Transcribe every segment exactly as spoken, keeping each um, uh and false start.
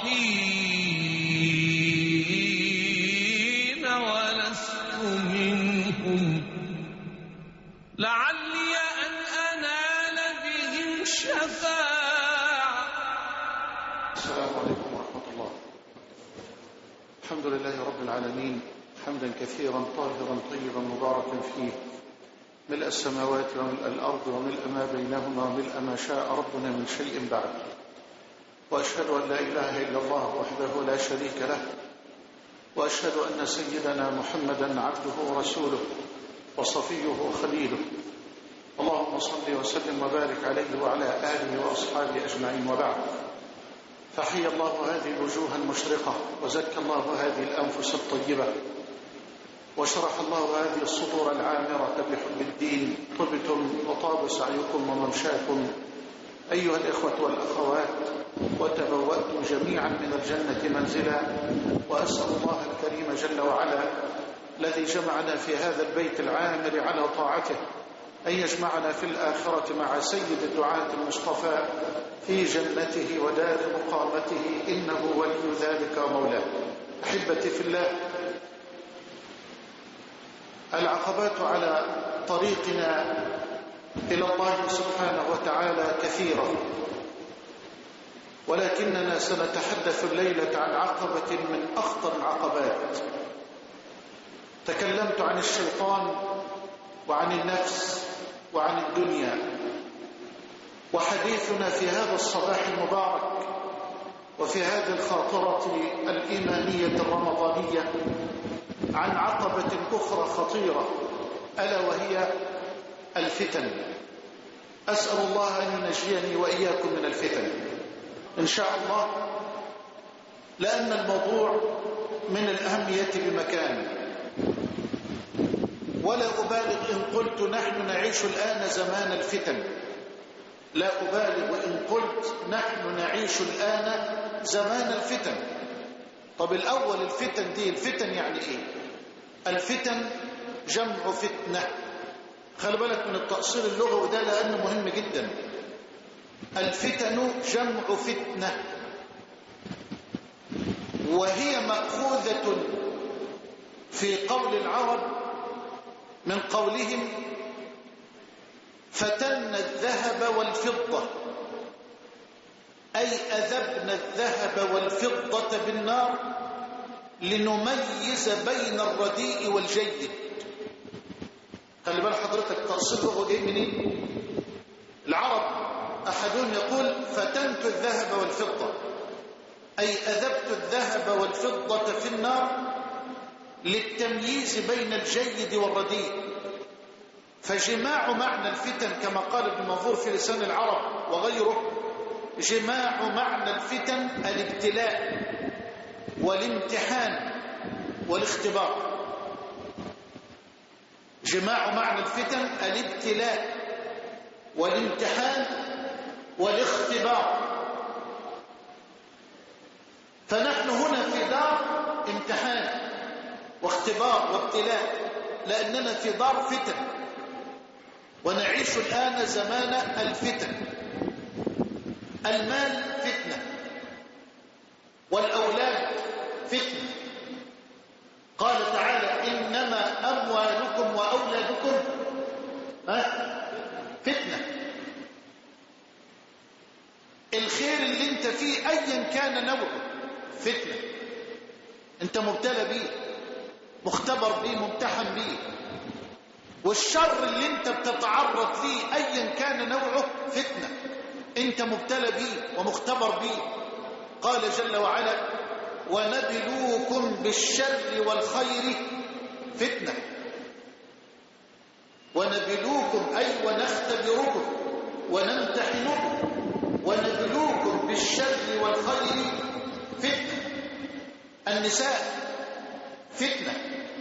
الصالحين ولست منهم لعلي أن أنال بهم شفاعة. السلام عليكم ورحمة الله. الحمد لله رب العالمين حمدا كثيرا طاهرا طيبا مباركا فيه، ملء السماوات وملء الأرض وملء ما بينهما وملء ما شاء ربنا من شيء بعد. وأشهد أن لا إله إلا الله وحده لا شريك له، وأشهد أن سيدنا محمدا عبده ورسوله وصفيه وخليله. اللهم صل وسلم وبارك عليه وعلى آله وأصحابه أجمعين، وبعد. فحي الله هذه الوجوه المشرقة، وزكى الله هذه الأنفس الطيبة، وشرح الله هذه الصدور العامرة بحب الدين. طبتم وطاب سعيكم وممشاكم أيها الإخوة والأخوات، وتبوأتم جميعا من الجنة منزلا. وأسأل الله الكريم جل وعلا الذي جمعنا في هذا البيت العامر على طاعته أن يجمعنا في الآخرة مع سيد الدعاة المصطفى في جنته ودار مقامته، إنه ولي ذلك ومولاه. أحبتي في الله، العقبات على طريقنا إلى الله سبحانه وتعالى كثيرة، ولكننا سنتحدث الليلة عن عقبة من أخطر العقبات. تكلمت عن الشيطان وعن النفس وعن الدنيا، وحديثنا في هذا الصباح المبارك وفي هذه الخاطرة الإيمانية الرمضانية عن عقبة أخرى خطيرة، ألا وهي الفتن. أسأل الله أن ينجيني وإياكم من الفتن إن شاء الله، لأن الموضوع من الأهمية بمكان. ولا أبالغ إن قلت نحن نعيش الآن زمان الفتن، لا أبالغ إن قلت نحن نعيش الآن زمان الفتن. طب الأول الفتن دي، الفتن يعني إيه؟ الفتن جمع فتنة. خلي بالك من التأصيل اللغوي ده لأنه مهم جدا. الفتن جمع فتنة، وهي مأخوذة في قول العرب من قولهم فتن الذهب والفضة، أي أذبنا الذهب والفضة بالنار لنميز بين الرديء والجيد. خلي بال حضرتك تأصيل اللغة جاي منين؟ العرب أحدهم يقول فتنت الذهب والفضة، أي أذبت الذهب والفضة في النار للتمييز بين الجيد والرديء. فجماع معنى الفتن كما قال ابن منظور في لسان العرب وغيره، جماع معنى الفتن الابتلاء والامتحان والاختبار. جماع معنى الفتن الابتلاء والامتحان والاختبار. فنحن هنا في دار امتحان واختبار وابتلاء، لأننا في دار فتن، ونعيش الآن زمان الفتن. المال فتنة، والأولاد فتنة. قال تعالى إنما أموالكم وأولادكم فتنة. الخير اللي انت فيه أيا كان نوعه فتنة، انت مبتلى بيه، مختبر بيه، ممتحن بيه. والشر اللي انت بتتعرض ليه ايا كان نوعه فتنة، انت مبتلى بيه ومختبر بيه. قال جل وعلا ونبلوكم بالشر والخير فتنة. ونبلوكم أي ونختبركم ونمتحنكم، ونبلوكم بالشر والخير فتنة. النساء فتنة،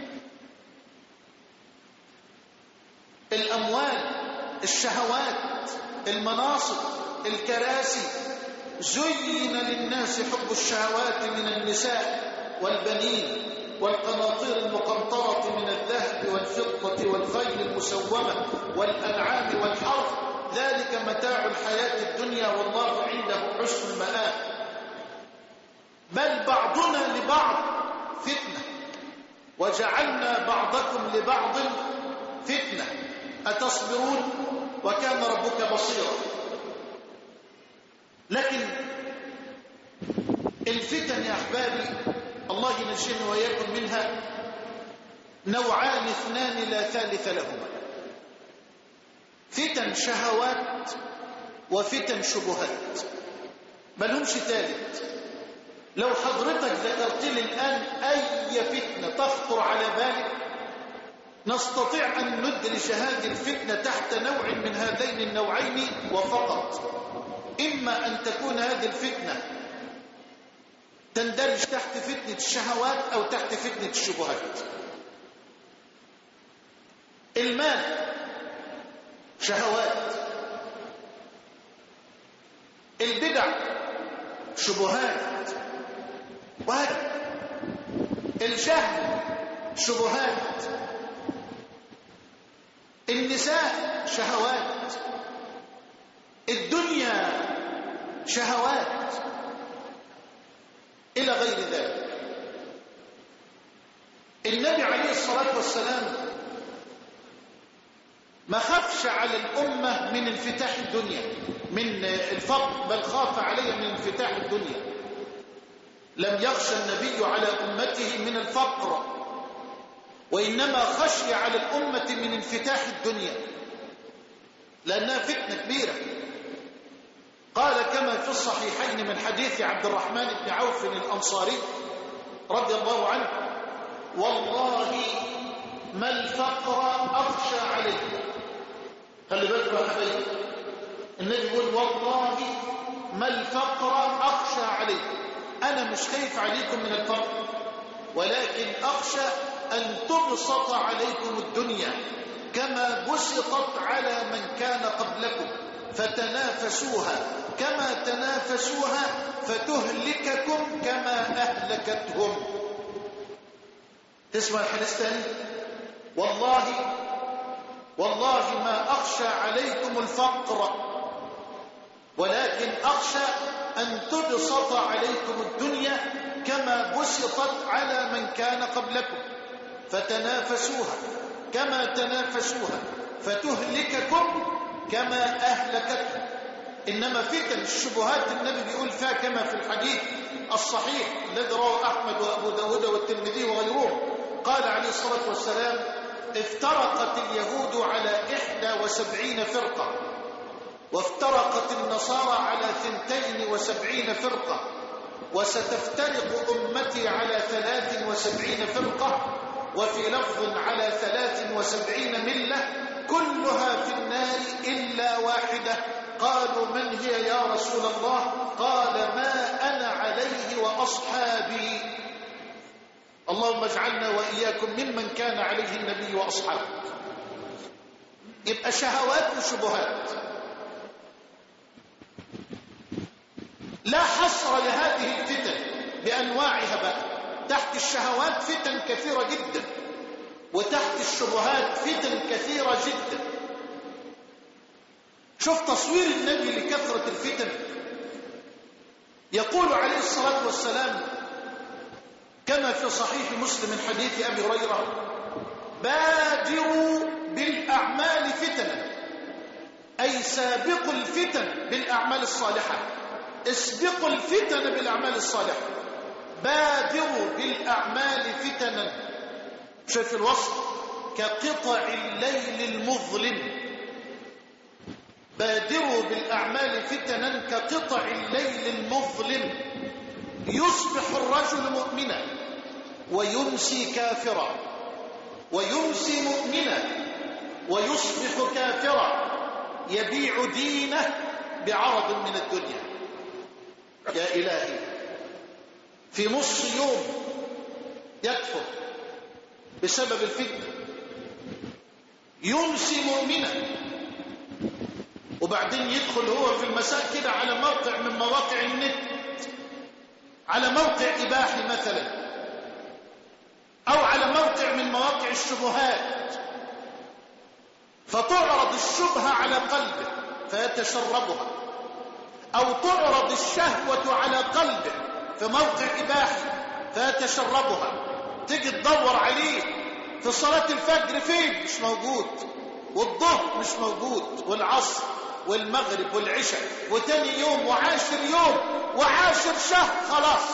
الأموال، الشهوات، المناصب، الكراسي. زين للناس حب الشهوات من النساء والبنين والقناطير المقنطرة من الذهب والفضة والخيل المسومة والأنعام والحرث، ذلك متاع الحياة الدنيا والله عنده حسن المآب. بل بعضنا لبعض فتنة وجعلنا بعضكم لبعض فتنة أتصبرون وكان ربك بصيرا. لكن الفتن يا أحبابي الله ينجينا وإياكم منها نوعان اثنان لا ثالث لهما، فتن شهوات وفتن شبهات، ما لهمش ثالث. لو حضرتك ذكرت لي الآن أي فتنة تخطر على بالك نستطيع أن ندرج هذه الفتنة تحت نوع من هذين النوعين وفقط، إما أن تكون هذه الفتنة تندرج تحت فتنة الشهوات أو تحت فتنة الشبهات. المال شهوات، البدع شبهات، وهذا الجهل شبهات، النساء شهوات، الدنيا شهوات، إلى غير ذلك. النبي عليه الصلاة والسلام ما خافش على الأمة من انفتاح الدنيا من الفقر، بل خاف عليها من انفتاح الدنيا. لم يخشى النبي على أمته من الفقر، وإنما خشي على الأمة من انفتاح الدنيا لأنها فتنة كبيرة. قال كما في الصحيحين من حديث عبد الرحمن بن عوف الأنصاري رضي الله عنه: والله ما الفقر أخشى عليه. خلي بالكم يا حبايبي، النبي يقول والله ما الفقر أخشى عليه، أنا مش خايف عليكم من الفقر، ولكن أخشى أن تبسط عليكم الدنيا كما بسطت على من كان قبلكم فتنافسوها كما تنافسوها فتهلككم كما أهلكتهم. تسمع الحديث تاني؟ والله والله ما أخشى عليكم الفقر، ولكن أخشى أن تبسط عليكم الدنيا كما بسطت على من كان قبلكم فتنافسوها كما تنافسوها فتهلككم كما أهلكتهم. إنما فتن الشبهات النبي بيقول فيها كما في الحديث الصحيح الذي رواه أحمد وأبو داود والترمذي وغيرهم، قال عليه الصلاة والسلام: افترقت اليهود على إحدى وسبعين فرقة، وافترقت النصارى على ثنتين وسبعين فرقة، وستفترق أمتي على ثلاث وسبعين فرقة، وفي لفظ على ثلاث وسبعين ملة كلها في النار إلا واحدة. قالوا من هي يا رسول الله؟ قال ما أنا عليه وأصحابي. اللهم اجعلنا وإياكم ممن كان عليه النبي وأصحابه. يبقى شهوات وشبهات، لا حصر لهذه الفتن بأنواعها بقى. تحت الشهوات فتن كثيرة جدا، وتحت الشبهات فتن كثيرة جدا. شوف تصوير النبي لكثرة الفتن. يقول عليه الصلاة والسلام كما في صحيح مسلم من حديث أبي هريرة: بادروا بالأعمال فتنا، أي سابقوا الفتن بالأعمال الصالحة، اسبقوا الفتن بالأعمال الصالحة. بادروا بالأعمال فتنا، شوف الوصف: كقطع الليل المظلم. بادروا بالأعمال فتنا كقطع الليل المظلم، يصبح الرجل مؤمنا ويمسي كافرا، ويمسي مؤمنا ويصبح كافرا، يبيع دينه بعرض من الدنيا. يا إلهي، في نص يوم يكفر بسبب الفتنة، يمسي مؤمنا، وبعدين يدخل هو في المساء كده على موقع من مواقع النت، على موقع إباحي مثلا، أو على موقع من مواقع الشبهات، فتعرض الشبهة على قلبه فيتشربها، أو تعرض الشهوة على قلبه في موقع إباحي فيتشربها، تيجي تدور عليه في صلاة الفجر فين؟ مش موجود، والظهر مش موجود، والعصر والمغرب والعشاء، وتاني يوم وعاشر يوم وعاشر شهر خلاص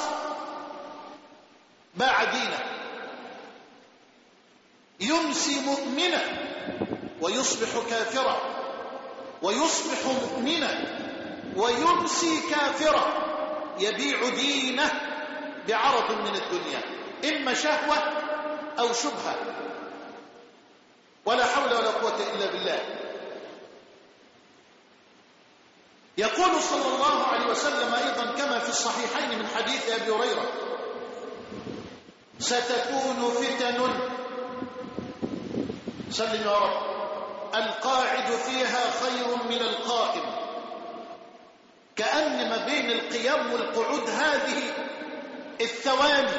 باع دينه. يمسي مؤمنا ويصبح كافرا، ويصبح مؤمنا ويمسي كافرا، يبيع دينه بعرض من الدنيا، إما شهوة أو شبهة، ولا حول ولا قوة إلا بالله. يقول صلى الله عليه وسلم أيضا كما في الصحيحين من حديث أبي هريرة: ستكون فتن، سلم يا رب، القاعد فيها خير من القائم. كأن ما بين القيام والقعود هذه الثواني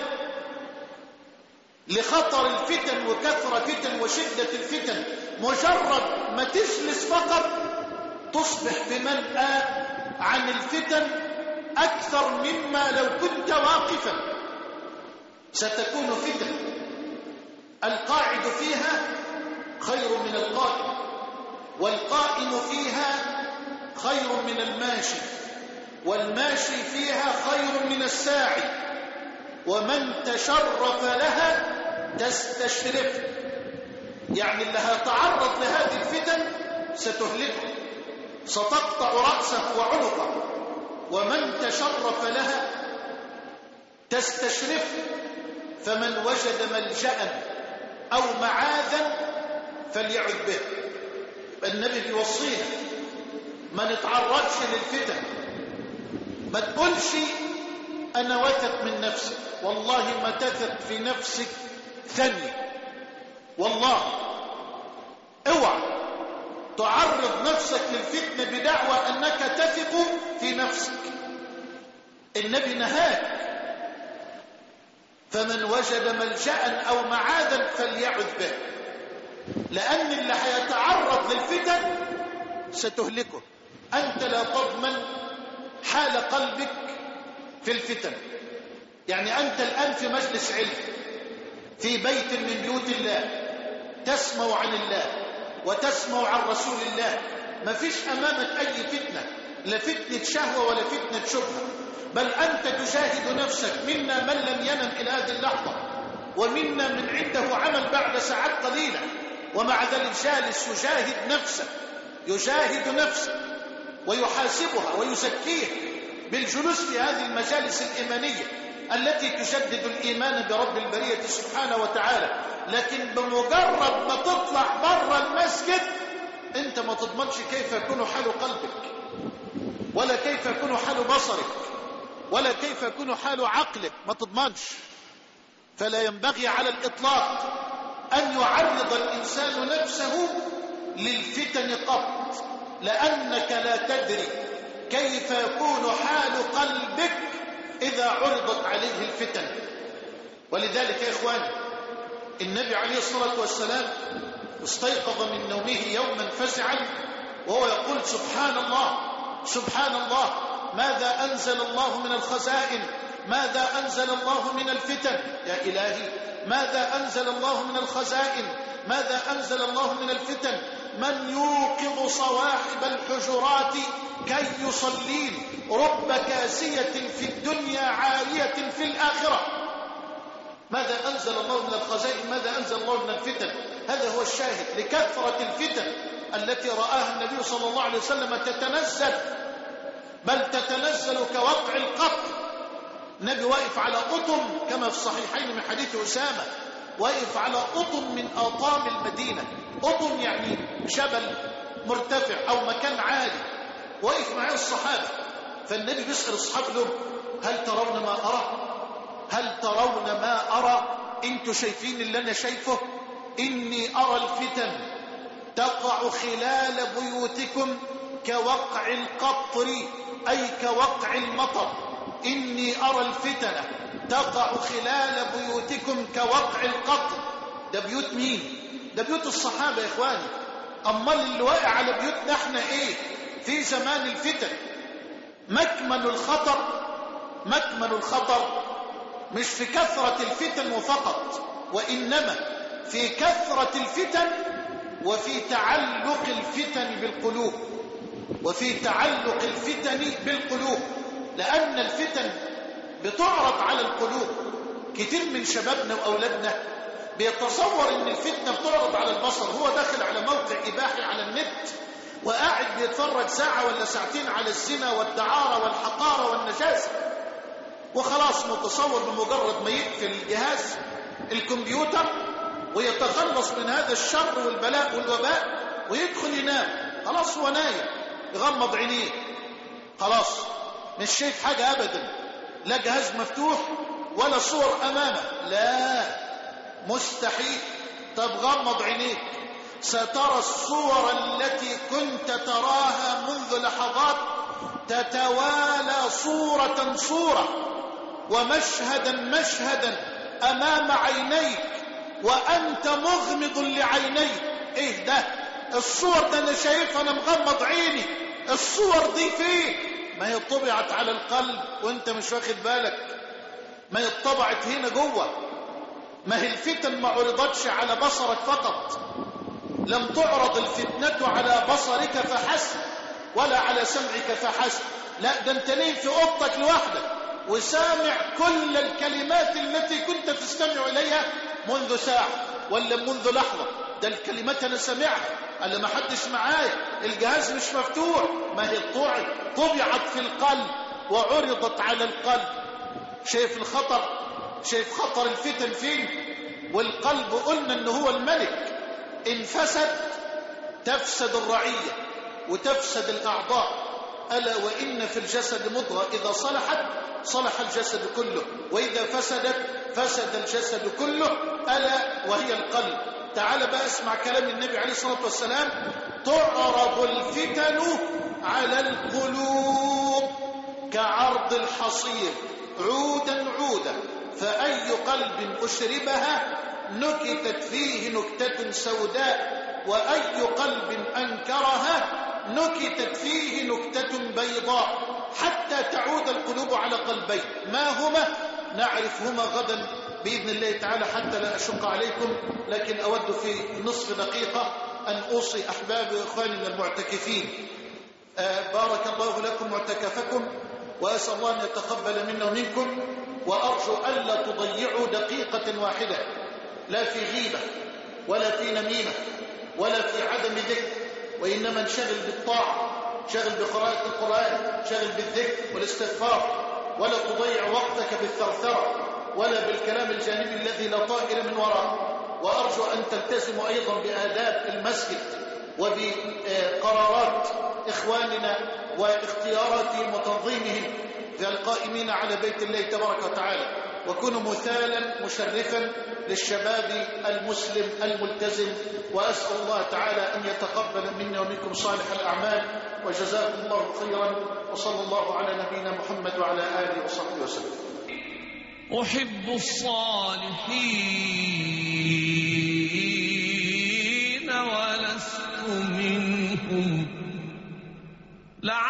لخطر الفتن وكثرة فتن وشدة الفتن، مجرد ما تجلس فقط تصبح بمنأى عن الفتن أكثر مما لو كنت واقفا. ستكون فتن القاعد فيها خير من القائم، والقائم فيها خير من الماشي، والماشي فيها خير من الساعي، ومن تشرف لها تستشرف، يعني اللي هيتعرض لهذه الفتن ستهلكه، ستقطع رأسه وعنقه، ومن تشرف لها تستشرف. فمن وجد ملجأ أو معاذا فليعذ به. النبي بيوصينا ما نتعرضش للفتن، ما تقولش أنا واثق من نفسي، والله ما تثق في نفسك ثانية، والله اوعى تعرض نفسك للفتنة بدعوى أنك تثق في نفسك. النبي نهاك: فمن وجد ملجأ أو معاذا فليعذ به، لأن اللي هيتعرض للفتن ستهلكه. أنت لا تضمن حال قلبك في الفتن. يعني أنت الآن في مجلس علم في بيت من بيوت الله، تسمع عن الله وتسمع عن رسول الله، ما فيش أمامك أي فتنة، لا فتنة شهوة ولا فتنة شبهة، بل أنت تجاهد نفسك. منا من لم ينم إلى هذه اللحظة، ومنا من عنده عمل بعد ساعات قليلة، ومع ذلك جالس يجاهد نفسه، يجاهد نفسه ويحاسبها ويزكيها بالجلوس في هذه المجالس الإيمانية التي تجدد الإيمان برب البرية سبحانه وتعالى. لكن بمجرد ما تطلع بره المسجد أنت ما تضمنش كيف يكون حال قلبك، ولا كيف يكون حال بصرك، ولا كيف يكون حال عقلك، ما تضمنش. فلا ينبغي على الإطلاق أن يعرض الإنسان نفسه للفتن قط، لأنك لا تدري كيف يكون حال قلبك إذا عرضت عليه الفتن. ولذلك يا إخواني، النبي عليه الصلاة والسلام استيقظ من نومه يوما فزعا وهو يقول: سبحان الله سبحان الله، ماذا أنزل الله من الخزائن، ماذا أنزل الله من الفتن، يا إلهي ماذا أنزل الله من الخزائن، ماذا أنزل الله من الفتن، من يوقظ صواحب الحجرات كي يصلين، رب كاسية في الدنيا عارية في الآخرة. ماذا أنزل الله من الخزائن، ماذا أنزل الله من الفتن. هذا هو الشاهد لكثرة الفتن التي رآها النبي صلى الله عليه وسلم تتنزل، بل تتنزل كوقع القطر. النبي واقف على قطم كما في الصحيحين من حديث أسامة، واقف على قطم من آطام المدينة. قطم يعني جبل مرتفع أو مكان عالي، واقف معه الصحابة. فالنبي بيسأل الصحابة لهم: هل ترون ما أرى؟ هل ترون ما أرى؟ انتوا شايفين اللي أنا شايفه؟ إني أرى الفتن تقع خلال بيوتكم كوقع القطر، أي كوقع المطر. إني أرى الفتن تقع خلال بيوتكم كوقع القطر. ده بيوت مين؟ ده بيوت الصحابة يا إخواني. أمال اللي واقع على بيوتنا احنا إيه في زمان الفتن؟ مكمن الخطر مكمن الخطر مش في كثرة الفتن وفقط، وإنما في كثرة الفتن وفي تعلق الفتن بالقلوب، وفي تعلق الفتن بالقلوب، لأن الفتن بتعرض على القلوب. كتير من شبابنا وأولادنا بيتصور إن الفتنة بتعرض على البصر، هو داخل على موقع إباحي على النت وقاعد بيتفرج ساعة ولا ساعتين على الزنا والدعارة والحقارة والنجاسة، وخلاص متصور بمجرد ما يقفل الجهاز الكمبيوتر ويتخلص من هذا الشر والبلاء والوباء ويدخل ينام، خلاص هو نايم يغمض عينيه، خلاص مش شايف حاجة أبدا، لا جهاز مفتوح ولا صور أمامه، لا مستحيل. طب غمض عينيك سترى الصور التي كنت تراها منذ لحظات تتوالى صورة صورة ومشهدا مشهدا أمام عينيك وأنت مغمض لعينيك. إيه ده؟ الصور ده أنا شايفها أنا مغمض عيني، الصور دي فين؟ ما هي طبعت على القلب وأنت مش واخد بالك، ما هي طبعت هنا جوه، ما هي الفتن ما عرضتش على بصرك فقط، لم تعرض الفتنة على بصرك فحسب ولا على سمعك فحسب، لا ده انت ليه في اوضتك لوحدك وسامع كل الكلمات التي كنت تستمع اليها منذ ساعة ولا منذ لحظة، ده الكلمات انا سامعها الا ما حدش معايا، الجهاز مش مفتوح، ما هي طبعت طبعت في القلب وعرضت على القلب. شايف الخطر؟ شايف خطر الفتن فين؟ والقلب قلنا انه هو الملك، إن فسد تفسد الرعية وتفسد الأعضاء، ألا وإن في الجسد مضغة إذا صلحت صلح الجسد كله وإذا فسدت فسد الجسد كله، ألا وهي القلب. تعال بقى اسمع كلام النبي عليه الصلاة والسلام: تعرض الفتن على القلوب كعرض الحصير عودا عودا، فأي قلب أشربها نكتت فيه نكتة سوداء، وأي قلب أنكرها نكتت فيه نكتة بيضاء، حتى تعود القلوب على قلبين. ما هما؟ نعرفهما غدا بإذن الله تعالى حتى لا أشق عليكم، لكن أود في نصف دقيقة أن أوصي أحبابي وإخواني المعتكفين. آه بارك الله لكم معتكفكم، وأسأل الله أن يتقبل منا ومنكم، وأرجو ألا تضيعوا دقيقة واحدة، لا في غيبة ولا في نميمة ولا في عدم ذكر، وإنما انشغل بالطاعة، شغل بقراءة القرآن، شغل بالذكر والاستغفار، ولا تضيع وقتك بالثرثرة ولا بالكلام الجانبي الذي لا طائر من وراءه. وأرجو أن تلتزموا أيضا بآداب المسجد وبقرارات إخواننا واختياراتهم وتنظيمهم في القائمين على بيت الله تبارك وتعالى، وكونوا مثالا مشرفا للشباب المسلم الملتزم. وأسأل الله تعالى أن يتقبل منا ومنكم صالح الأعمال، وجزاكم الله خيرا، وصلى الله على نبينا محمد وعلى آله وصحبه وسلم. أحب الصالحين ولست منهم.